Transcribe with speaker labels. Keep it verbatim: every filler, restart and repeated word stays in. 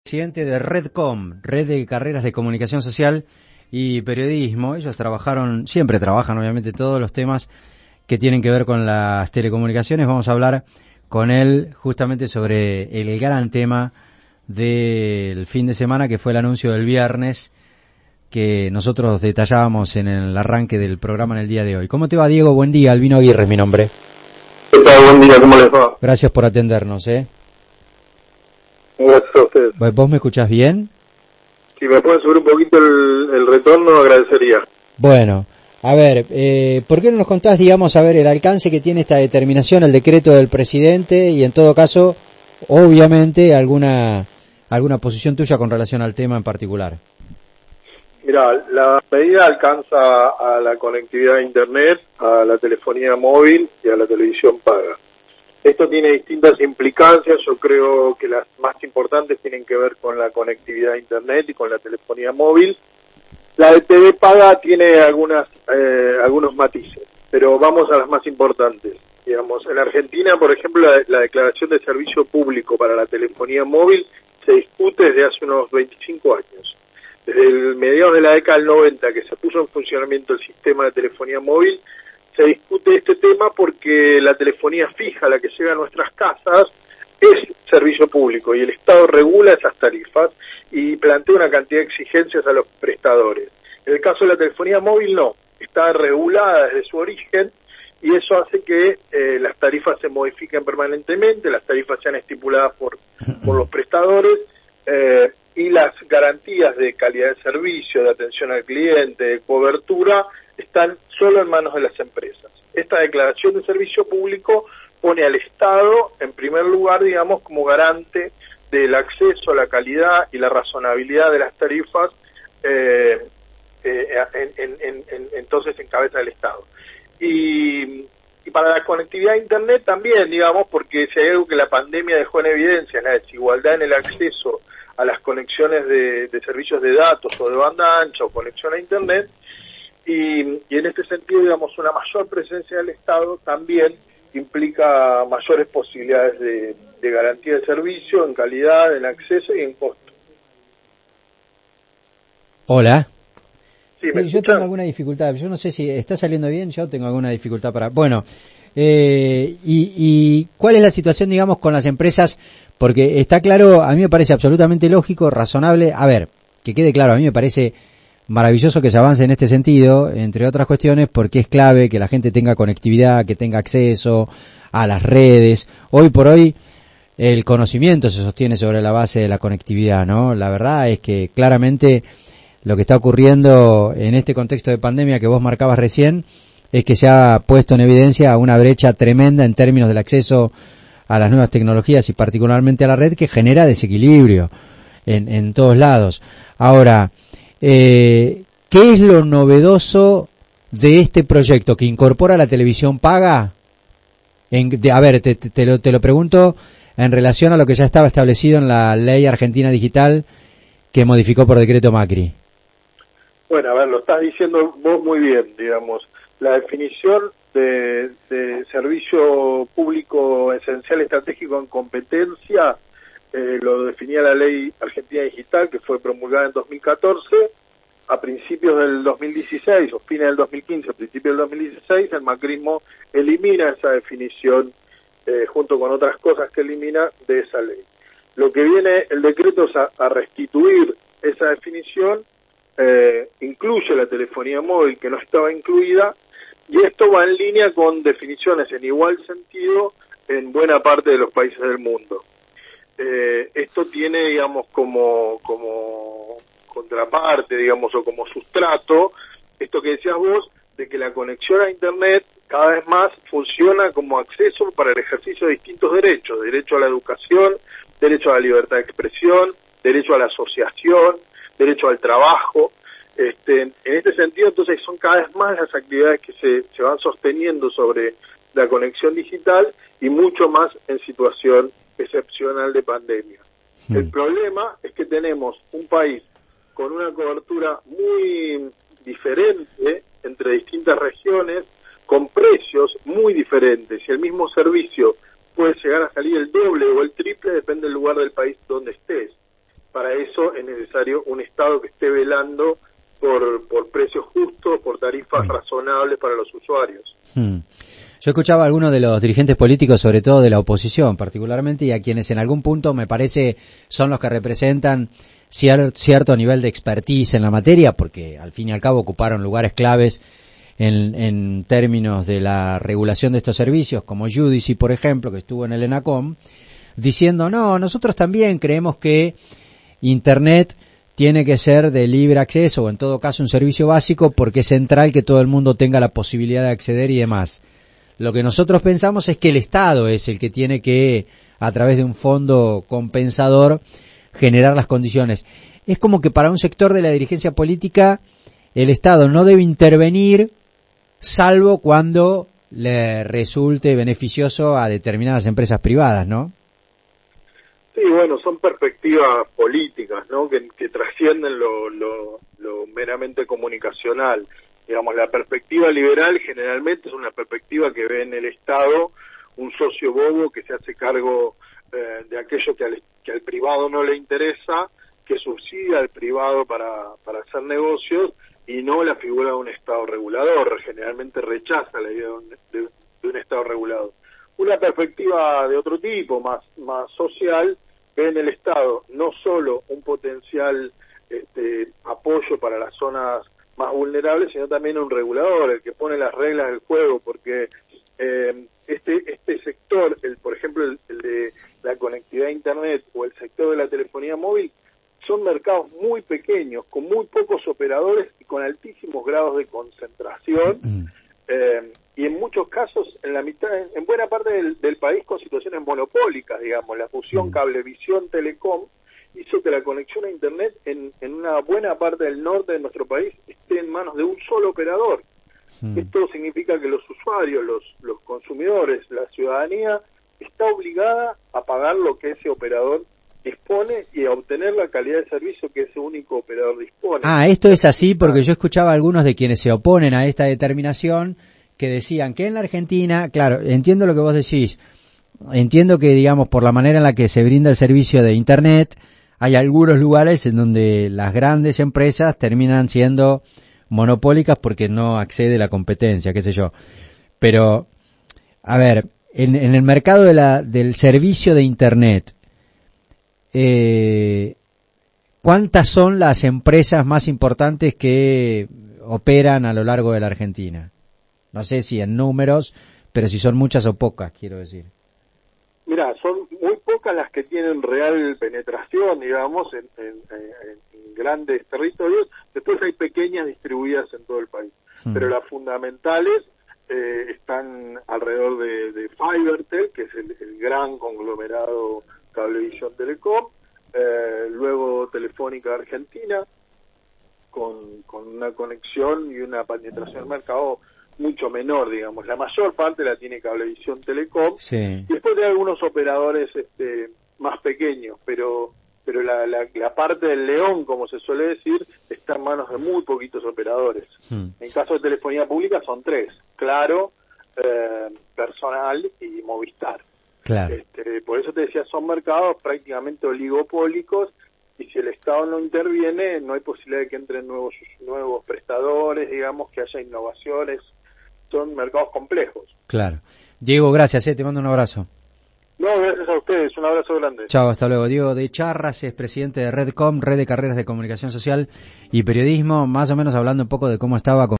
Speaker 1: Presidente de Redcom, Red de Carreras de Comunicación Social y Periodismo. Ellos trabajaron, siempre trabajan obviamente todos los temas que tienen que ver con las telecomunicaciones. Vamos a hablar con él justamente sobre el gran tema del fin de semana, que fue el anuncio del viernes, que nosotros detallábamos en el arranque del programa en el día de hoy. ¿Cómo te va, Diego? Buen día, Albino Aguirre es mi nombre.
Speaker 2: ¿Qué tal? Buen día, ¿cómo les va?
Speaker 1: Gracias por atendernos, ¿eh?
Speaker 2: Gracias a ustedes.
Speaker 1: ¿Vos me escuchás bien?
Speaker 2: Si me pueden subir un poquito el, el retorno, agradecería.
Speaker 1: Bueno, a ver, eh, ¿por qué no nos contás, digamos, a ver, el alcance que tiene esta determinación, el decreto del presidente, y en todo caso, obviamente, alguna alguna posición tuya con relación al tema en particular?
Speaker 2: Mira, la medida alcanza a la conectividad a Internet, a la telefonía móvil y a la televisión paga. Esto tiene distintas implicancias. Yo creo que las más importantes tienen que ver con la conectividad a Internet y con la telefonía móvil. La de T V paga tiene algunas eh, algunos matices, pero vamos a las más importantes. Digamos, en Argentina, por ejemplo, la, la declaración de servicio público para la telefonía móvil se discute desde hace unos veinticinco años. Desde el mediados de la década del noventa, que se puso en funcionamiento el sistema de telefonía móvil, se discute este tema porque la telefonía fija, la que llega a nuestras casas, es servicio público y el Estado regula esas tarifas y plantea una cantidad de exigencias a los prestadores. En el caso de la telefonía móvil no, está regulada desde su origen y eso hace que eh, las tarifas se modifiquen permanentemente, las tarifas sean estipuladas por, por los prestadores eh, y las garantías de calidad de servicio, de atención al cliente, de cobertura, están solo en manos de las empresas. Esta declaración de servicio público pone al Estado en primer lugar, digamos, como garante del acceso a la calidad y la razonabilidad de las tarifas, eh, eh, en, en, en, en, entonces encabeza el Estado. Y, y para la conectividad a Internet también, digamos, porque si hay algo que la pandemia dejó en evidencia, es la desigualdad en el acceso a las conexiones de, de servicios de datos o de banda ancha o conexión a Internet. Y, y en este sentido, digamos, una mayor presencia del Estado también implica mayores posibilidades de, de garantía de servicio, en calidad, en acceso y en costo.
Speaker 1: Hola.
Speaker 2: Sí, ¿me
Speaker 1: sí, yo tengo alguna dificultad, yo no sé si está saliendo bien, yo tengo alguna dificultad para... Bueno, eh, y, y ¿cuál es la situación, digamos, con las empresas? Porque está claro, a mí me parece absolutamente lógico, razonable, a ver, que quede claro, a mí me parece maravilloso que se avance en este sentido, entre otras cuestiones, porque es clave que la gente tenga conectividad, que tenga acceso a las redes. Hoy por hoy el conocimiento se sostiene sobre la base de la conectividad, ¿no? La verdad es que claramente lo que está ocurriendo en este contexto de pandemia que vos marcabas recién es que se ha puesto en evidencia una brecha tremenda en términos del acceso a las nuevas tecnologías y particularmente a la red, que genera desequilibrio en, en todos lados. Ahora, Eh, ¿qué es lo novedoso de este proyecto que incorpora la televisión paga? En, de, a ver, te, te, te, lo, te lo pregunto en relación a lo que ya estaba establecido en la Ley Argentina Digital que modificó por decreto Macri.
Speaker 2: Bueno, a ver, lo estás diciendo vos muy bien, digamos. La definición de, de servicio público esencial estratégico en competencia Eh, lo definía la Ley Argentina Digital, que fue promulgada en dos mil catorce. A principios del dos mil dieciséis, o fines del dos mil quince, a principios del dos mil dieciséis, el macrismo elimina esa definición, eh, junto con otras cosas que elimina de esa ley. Lo que viene el decreto es a, a restituir esa definición, eh, incluye la telefonía móvil, que no estaba incluida, y esto va en línea con definiciones en igual sentido en buena parte de los países del mundo. Eh, esto tiene, digamos, como como contraparte, digamos, o como sustrato, esto que decías vos, de que la conexión a Internet cada vez más funciona como acceso para el ejercicio de distintos derechos: derecho a la educación, derecho a la libertad de expresión, derecho a la asociación, derecho al trabajo. Este, en este sentido, entonces, son cada vez más las actividades que se, se van sosteniendo sobre la conexión digital y mucho más en situación excepcional de pandemia. Mm. El problema es que tenemos un país con una cobertura muy diferente entre distintas regiones, con precios muy diferentes, y el mismo servicio puede llegar a salir el doble o el triple, depende del lugar del país donde estés. para eso es necesario un Estado que esté velando por, por precios justos, por tarifas
Speaker 1: Bien.
Speaker 2: razonables para los usuarios.
Speaker 1: Hmm. Yo escuchaba a algunos de los dirigentes políticos, sobre todo de la oposición particularmente, y a quienes en algún punto me parece son los que representan cier- cierto nivel de expertise en la materia, porque al fin y al cabo ocuparon lugares claves en, en términos de la regulación de estos servicios, como Judici, por ejemplo, que estuvo en el ENACOM, diciendo, no, nosotros también creemos que Internet tiene que ser de libre acceso, o en todo caso un servicio básico, porque es central que todo el mundo tenga la posibilidad de acceder y demás. Lo que nosotros pensamos es que el Estado es el que tiene que, a través de un fondo compensador, generar las condiciones. Es como que para un sector de la dirigencia política el Estado no debe intervenir, salvo cuando le resulte beneficioso a determinadas empresas privadas, ¿no?
Speaker 2: Sí, bueno, son perspectivas políticas, ¿no? Que, que trascienden lo, lo, lo meramente comunicacional. Digamos, la perspectiva liberal generalmente es una perspectiva que ve en el Estado un socio bobo que se hace cargo eh, de aquello que al, que al privado no le interesa, que subsidia al privado para, para hacer negocios, y no la figura de un Estado regulador. Generalmente rechaza la idea de un, de, de un Estado regulador. Una perspectiva de otro tipo, más, más social, ve en el Estado no solo un potencial este, apoyo para las zonas más vulnerables, sino también un regulador, el que pone las reglas del juego, porque eh, este este sector, el por ejemplo el, el de la conectividad a Internet o el sector de la telefonía móvil, son mercados muy pequeños, con muy pocos operadores y con altísimos grados de concentración, eh, y en muchos casos, en la mitad, en buena parte del, del país, con situaciones monopólicas, digamos. La fusión Cablevisión-Telecom hizo que la conexión a Internet en, en una buena parte del norte de nuestro país esté en manos de un solo operador. Mm. Esto significa que los usuarios, los, los consumidores, la ciudadanía, está obligada a pagar lo que ese operador dispone y a obtener la calidad de servicio que ese único operador dispone.
Speaker 1: Ah, esto es así porque yo escuchaba a algunos de quienes se oponen a esta determinación que decían que en la Argentina, claro, entiendo lo que vos decís, entiendo que, digamos, por la manera en la que se brinda el servicio de Internet, hay algunos lugares en donde las grandes empresas terminan siendo monopólicas porque no accede la competencia, qué sé yo. Pero, a ver, en, en el mercado de la, del servicio de Internet, eh, ¿cuántas son las empresas más importantes que operan a lo largo de la Argentina? No sé si en números, pero si son muchas o pocas, quiero decir.
Speaker 2: Mira, son muy pocas las que tienen real penetración, digamos, en, en, en grandes territorios. Después hay pequeñas distribuidas en todo el país. Hmm. Pero las fundamentales eh, están alrededor de, de Fibertel, que es el, el gran conglomerado Cablevisión Telecom, eh, luego Telefónica Argentina, con, con una conexión y una penetración del mercado mucho menor, digamos. La mayor parte la tiene Cablevisión Telecom,
Speaker 1: sí.
Speaker 2: Y después hay algunos operadores este, más pequeños, pero pero la, la, la parte del león, como se suele decir, está en manos de muy poquitos operadores. Hmm. En caso de telefonía pública son tres: Claro, eh, Personal y Movistar.
Speaker 1: Claro.
Speaker 2: Este, por eso te decía, son mercados prácticamente oligopólicos, y si el Estado no interviene, no hay posibilidad de que entren nuevos nuevos prestadores, digamos, que haya innovaciones. Son mercados complejos.
Speaker 1: Claro. Diego, gracias, eh, te mando un abrazo.
Speaker 2: No, gracias a ustedes, un abrazo grande.
Speaker 1: Chao, hasta luego. Diego de Charras es presidente de Redcom, Red de Carreras de Comunicación Social y Periodismo, más o menos hablando un poco de cómo estaba con